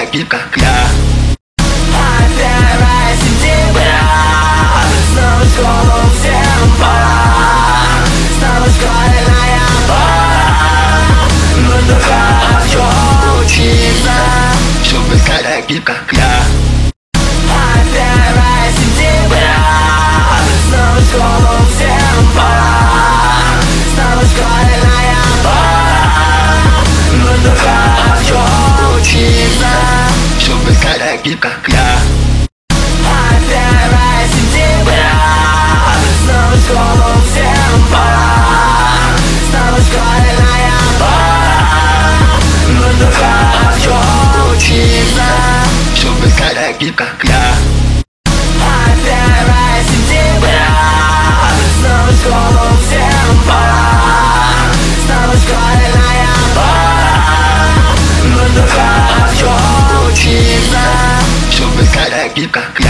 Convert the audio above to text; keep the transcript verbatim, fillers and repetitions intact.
таких как я. Первое сентября, снова в школу всем пора, снова школьная пора. Буду хорошо учиться, чтобы стать таким как я. Первое сентября, снова в школу всем пора, снова школьная пора. Буду хорошо учиться, чтобы стать таким как я. Первое сентября, снова в школу всем пора, снова школьная пора. Буду хорошо учиться, чтобы стать таким как я. Первое сентября, снова в школу всем пора, снова школьная пора. Буду хорошо учиться, чтобы стать таким как я.